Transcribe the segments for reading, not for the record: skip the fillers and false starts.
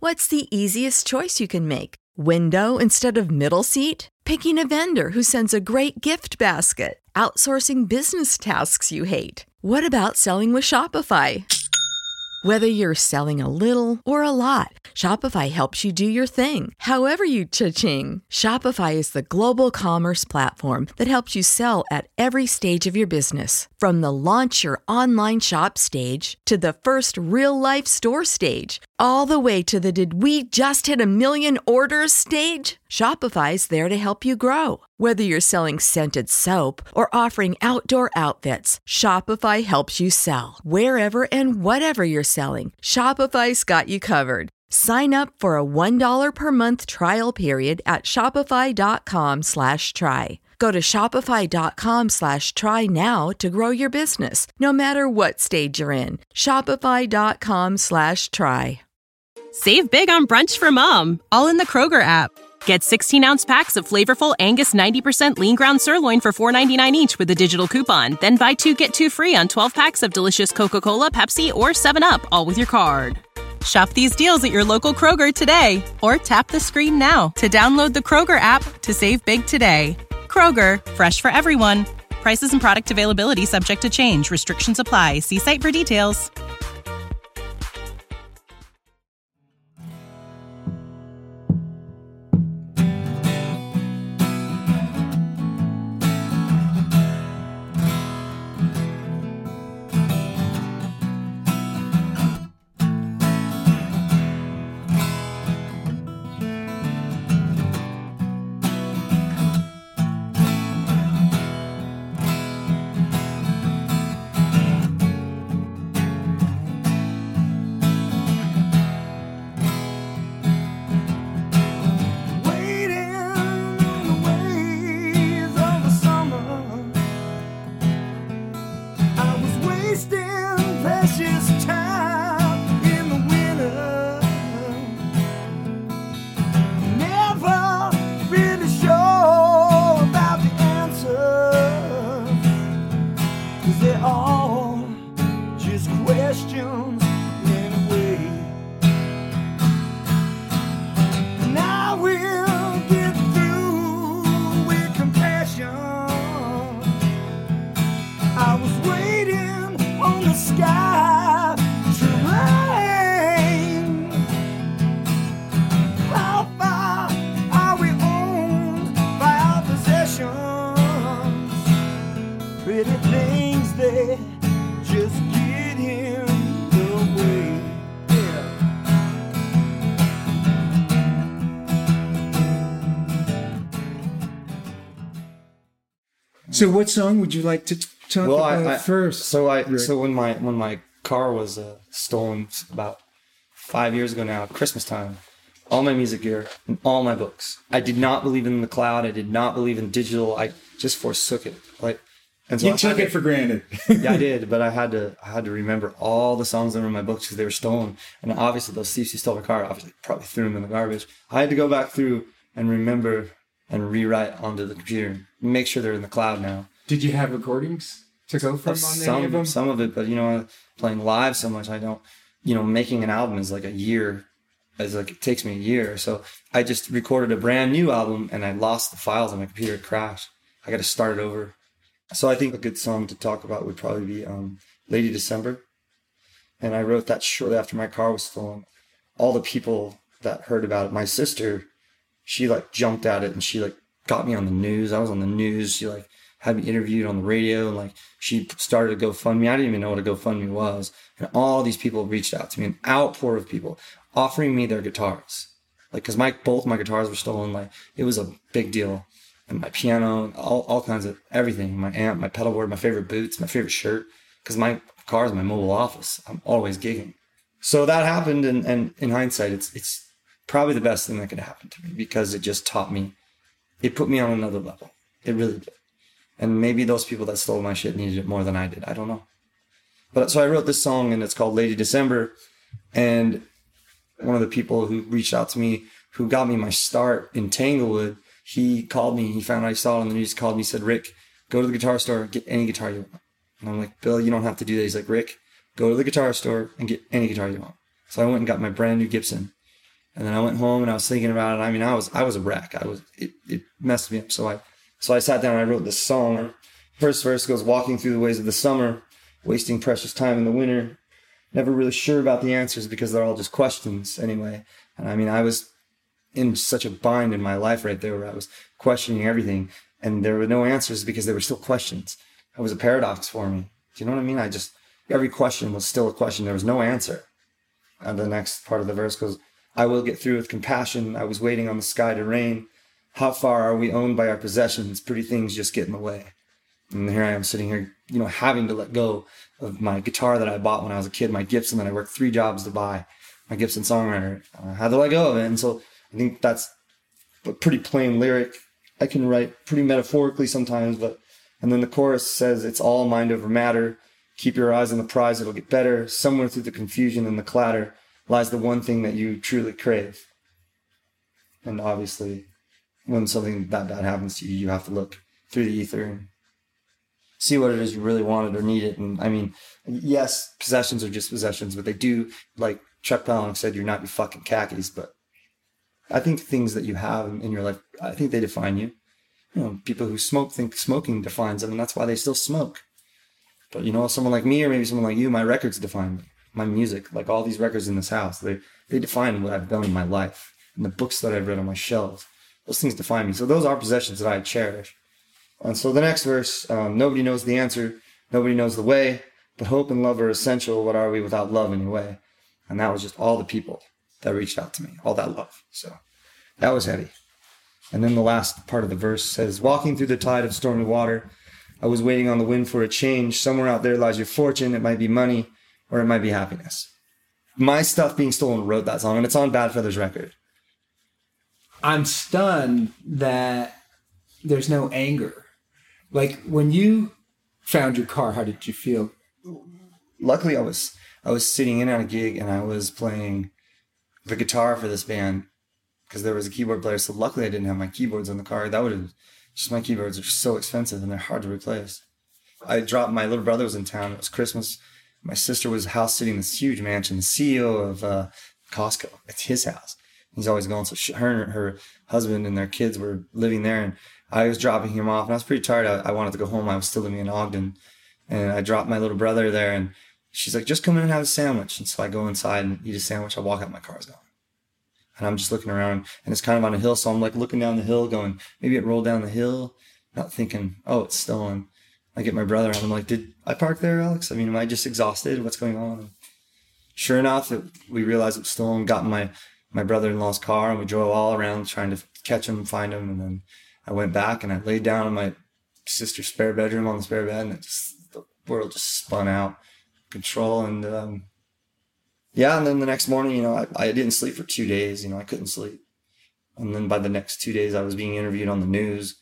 What's the easiest choice you can make? Window instead of middle seat? Picking a vendor who sends a great gift basket? Outsourcing business tasks you hate? What about selling with Shopify? Whether you're selling a little or a lot, Shopify helps you do your thing, however you cha-ching. Shopify is the global commerce platform that helps you sell at every stage of your business. From the launch your online shop stage to the first real-life store stage, all the way to the did we just hit a million orders stage. Shopify's there to help you grow. Whether you're selling scented soap or offering outdoor outfits, Shopify helps you sell. Wherever and whatever you're selling, Shopify's got you covered. Sign up for a $1 per month trial period at shopify.com/try. Go to shopify.com/try now to grow your business, no matter what stage you're in. Shopify.com/try. Save big on brunch for mom, all in the Kroger app. Get 16-ounce packs of flavorful Angus 90% lean ground sirloin for $4.99 each with a digital coupon. Then buy 2, get 2 free on 12 packs of delicious Coca-Cola, Pepsi, or 7-Up, all with your card. Shop these deals at your local Kroger today, or tap the screen now to download the Kroger app to save big today. Kroger, fresh for everyone. Prices and product availability subject to change. Restrictions apply. See site for details. So what song would you like to talk about first? So when my car was stolen about 5 years ago now, at Christmas time, all my music gear and all my books. I did not believe in the cloud. I did not believe in digital. I just forsook it. And so you took it for granted. Yeah, I did, but I had to remember all the songs that were in my books because they were stolen. And obviously, those thieves who stole my car obviously probably threw them in the garbage. I had to go back through and remember and rewrite onto the computer. Make sure they're in the cloud now. Did you have recordings to go from on any of them? Some of it, but playing live so much, I don't. Making an album is like a year. It takes me a year. So I just recorded a brand new album and I lost the files on my computer. It crashed. I got to start it over. So I think a good song to talk about would probably be Lady December. And I wrote that shortly after my car was stolen. All the people that heard about it, my sister, she jumped at it and she got me on the news. I was on the news. She had me interviewed on the radio and she started a GoFundMe. I didn't even know what a GoFundMe was. And all these people reached out to me, an outpour of people offering me their guitars. Cause both my guitars were stolen. It was a big deal. And my piano, all kinds of everything. My amp, my pedal board, my favorite boots, my favorite shirt. Cause my car is my mobile office. I'm always gigging. So that happened. And in hindsight, it's probably the best thing that could happen to me because it just taught me, it put me on another level. It really did. And maybe those people that stole my shit needed it more than I did. I don't know. But so I wrote this song and it's called Lady December. And one of the people who reached out to me, who got me my start in Tanglewood, he called me. He found out I saw it on the news. He called me, said, Rick, go to the guitar store, get any guitar you want. And I'm like, Bill, you don't have to do that. He's like, Rick, go to the guitar store and get any guitar you want. So I went and got my brand new Gibson. And then I went home and I was thinking about it. I mean, I was a wreck. It messed me up. So I sat down and I wrote this song. First verse goes, walking through the ways of the summer, wasting precious time in the winter. Never really sure about the answers because they're all just questions anyway. And I mean, I was in such a bind in my life right there where I was questioning everything and there were no answers because they were still questions. It was a paradox for me. Do you know what I mean? Every question was still a question. There was no answer. And the next part of the verse goes, I will get through with compassion. I was waiting on the sky to rain. How far are we owned by our possessions? Pretty things just get in the way. And here I am sitting here, having to let go of my guitar that I bought when I was a kid, my Gibson that I worked 3 jobs to buy, my Gibson Songwriter. I had to let go of it. And so I think that's a pretty plain lyric. I can write pretty metaphorically sometimes, and then the chorus says, it's all mind over matter. Keep your eyes on the prize, it'll get better. Somewhere through the confusion and the clatter lies the one thing that you truly crave. And obviously, when something that bad happens to you, you have to look through the ether and see what it is you really wanted or needed. And I mean, yes, possessions are just possessions, but they do, like Chuck Palahniuk said, you're not your fucking khakis. But I think things that you have in your life, I think they define you. People who smoke think smoking defines them, and that's why they still smoke. But someone like me or maybe someone like you, my records define me. My music, like all these records in this house, they define what I've done in my life. And the books that I've read on my shelves, those things define me. So those are possessions that I cherish. And so the next verse, nobody knows the answer, nobody knows the way, but hope and love are essential. What are we without love anyway? And that was just all the people that reached out to me, all that love. So that was heavy. And then the last part of the verse says, walking through the tide of stormy water, I was waiting on the wind for a change. Somewhere out there lies your fortune. It might be money or it might be happiness. My Stuff Being Stolen wrote that song, and it's on Bad Feathers record. I'm stunned that there's no anger. Like, when you found your car, how did you feel? Luckily, I was sitting in on a gig, and I was playing the guitar for this band because there was a keyboard player. So luckily, I didn't have my keyboards in the car. That would have just, my keyboards are so expensive, and they're hard to replace. I dropped, my little brother was in town. It was Christmas. My sister was house sitting this huge mansion. The CEO of Costco, it's his house. He's always gone. So her and her husband and their kids were living there, and I was dropping him off. And I was pretty tired. I wanted to go home. I was still living in Ogden, and I dropped my little brother there. And she's like, "Just come in and have a sandwich." And so I go inside and eat a sandwich. I walk out, my car's gone, and I'm just looking around, and it's kind of on a hill. So I'm like looking down the hill, going, maybe it rolled down the hill, not thinking, oh, it's stolen. I get my brother and I'm like, did I park there, Alex? I mean, am I just exhausted? What's going on? And sure enough, we realized it was stolen. Got in my brother-in-law's car and we drove all around trying to catch him, find him. And then I went back and I laid down in my sister's spare bedroom on the spare bed, and the world just spun out of control. And and then the next morning, I didn't sleep for 2 days. I couldn't sleep. And then by the next 2 days, I was being interviewed on the news.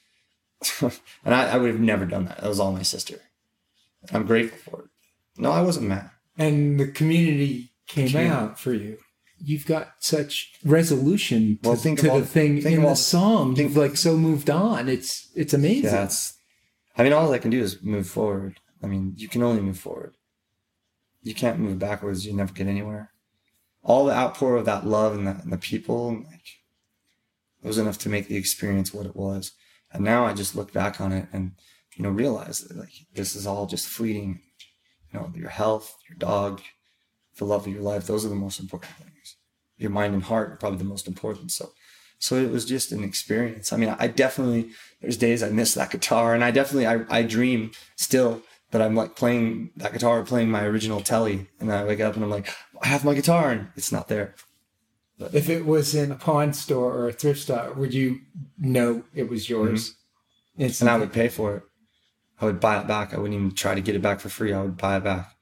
And I would have never done that. That was all my sister. I'm grateful for it. No, I wasn't mad. And the community came out for you. You've got such resolution to the thing in the song. You've like so moved on. It's amazing. Yeah, all I can do is move forward. You can only move forward. You can't move backwards. You never get anywhere. All the outpour of that love and the people, it was enough to make the experience what it was. And now I just look back on it and, realize that this is all just fleeting. Your health, your dog, the love of your life, those are the most important things. Your mind and heart are probably the most important. So it was just an experience. I definitely, there's days I miss that guitar, and I dream still that I'm like playing that guitar, playing my original Telly, and I wake up and I'm like, I have my guitar, and it's not there. But if it was in a pawn store or a thrift store, would you know it was yours? Mm-hmm. And I would pay for it. I would buy it back. I wouldn't even try to get it back for free. I would buy it back.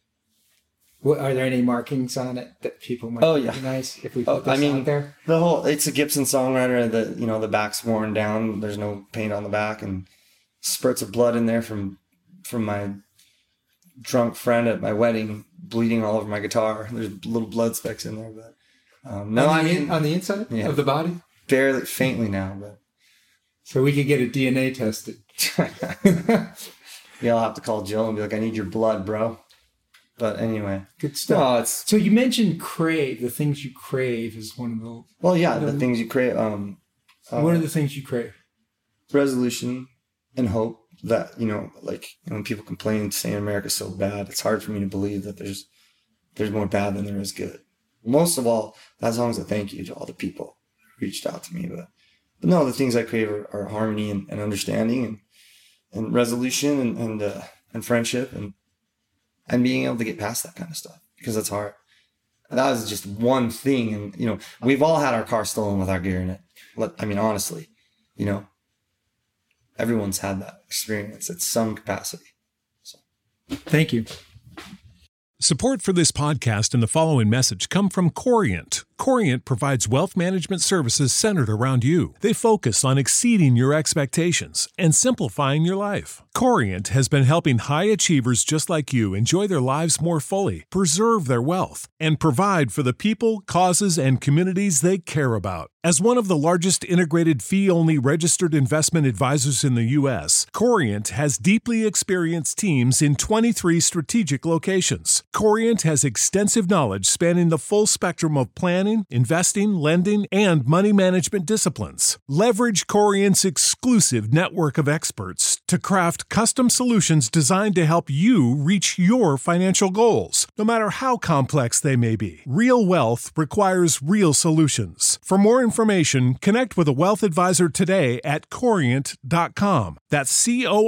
Are there any markings on it that people might recognize if we put this out there? It's a Gibson Songwriter. The back's worn down. There's no paint on the back, and spurts of blood in there from my drunk friend at my wedding, bleeding all over my guitar. There's little blood specks in there, but. On the inside of the body? Barely, faintly now, but. So we could get a DNA tested. Yeah, I'll have to call Jill and be like, I need your blood, bro. But anyway. Good stuff. So you mentioned crave. The things you crave is one of the... Well, yeah, the things you crave. What are the things you crave? Resolution and hope that, like when people complain saying America's so bad, it's hard for me to believe that there's more bad than there is good. Most of all, that song's a thank you to all the people who reached out to me. But no, the things I crave are harmony and understanding and resolution and friendship and being able to get past that kind of stuff, because it's hard. That was just one thing. And, we've all had our car stolen with our gear in it. I mean, honestly, everyone's had that experience at some capacity. So. Thank you. Support for this podcast and the following message come from Corient. Corient provides wealth management services centered around you. They focus on exceeding your expectations and simplifying your life. Corient has been helping high achievers just like you enjoy their lives more fully, preserve their wealth, and provide for the people, causes, and communities they care about. As one of the largest integrated fee-only registered investment advisors in the U.S., Corient has deeply experienced teams in 23 strategic locations. Corient has extensive knowledge spanning the full spectrum of planning, investing, lending, and money management disciplines. Leverage Corient's exclusive network of experts to craft custom solutions designed to help you reach your financial goals, no matter how complex they may be. Real wealth requires real solutions. For more information, connect with a wealth advisor today at Corient.com. That's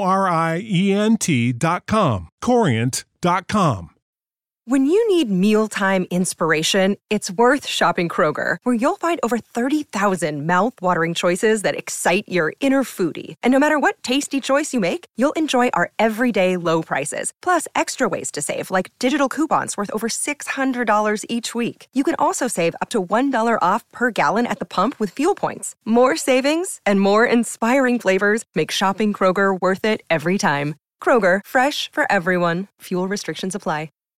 Corient.com. Corient.com. When you need mealtime inspiration, it's worth shopping Kroger, where you'll find over 30,000 mouth-watering choices that excite your inner foodie. And no matter what tasty choice you make, you'll enjoy our everyday low prices, plus extra ways to save, like digital coupons worth over $600 each week. You can also save up to $1 off per gallon at the pump with fuel points. More savings and more inspiring flavors make shopping Kroger worth it every time. Kroger, fresh for everyone. Fuel restrictions apply.